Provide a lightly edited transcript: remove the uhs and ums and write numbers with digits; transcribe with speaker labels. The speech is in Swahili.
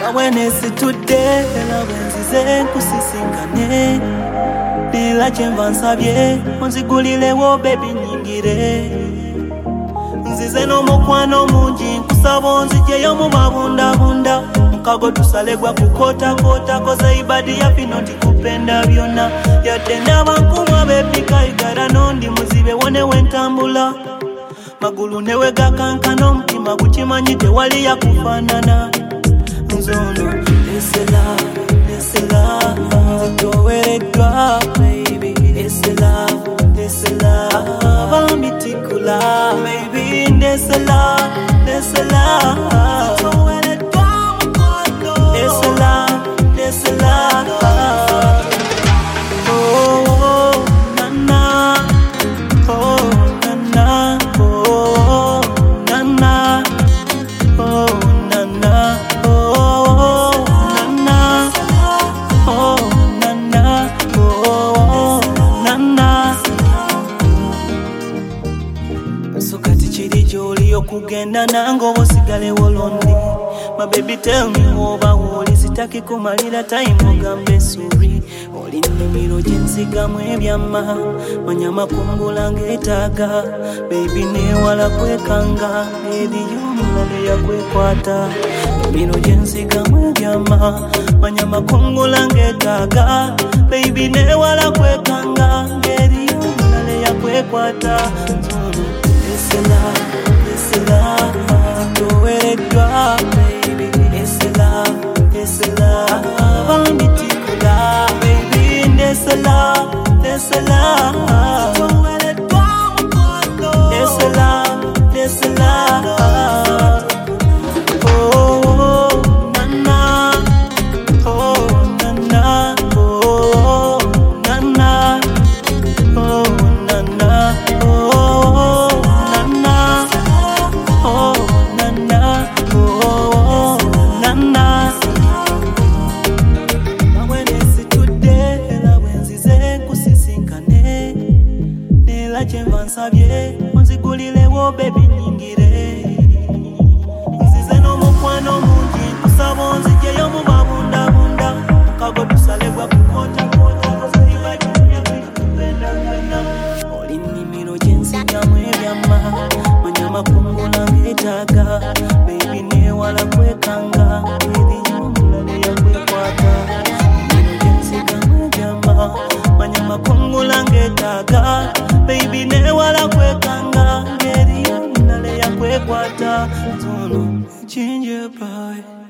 Speaker 1: Awenesi today, la wenzize kusisingane. Nila chemba nsabye, onzigulile wo baby nyingire. Nzize no mukwano mungi, kusaba onzijeyo mu mabunda. Mukago tusalegwa kukota, koza ibadi ya fino tikupenda byona. Yadde n'abankumwa bepika igara nondi muzibe wone wentambula. Magulu newe gakankana omutima gukimanyi tewali yakufaanana. Nzono nesela zitowereddwa baby. Nesela bambitikula baby. Nesela zitowereddwa mukono. Nesela oh nana, oh nana, oh nana, oh nana, oh nana, oh nana, oh nana. Sukati chiri joli okugenda nango osigale wolondi. My baby tell me over woli sitaki kumalira time ogambe sorry. Oli nimiro jensigamu ebyama manyama kungula ngetaga. Baby newala kwekanga eriyo omulala yakwekwata. Nimiro jensigamu ebyama manyama kungula ngetaga. Baby newala kwekanga eriyo omulala yakwekwata. Nesela zitowereddwa baby. Nesela bambitikula baby. Nesela zitowereddwa mukono. Nesela oh nana, oh nana, oh nana, oh nana, oh nana, oh nana, oh nana. Awenesi today, la wenzize kusisinkane. Nila chemba nsabye, onzigulile wo baby nyingire. Nzize no mukwano mungi, kusaba onzijeyo mu mabunda. Mukago tusalegwa kukota, koza ibadi ya fino tikupenda byona. Oli nimiro jensigamu ebyama manyama kungula ngetaga. Baby newala kwekanga eriyo omulala yakwekwata. Nimiro jensigamu ebyama manyama kungula ngetaga. Baby newala kwekanga eriyo omulala yakwekwata. Nzono ginger boy.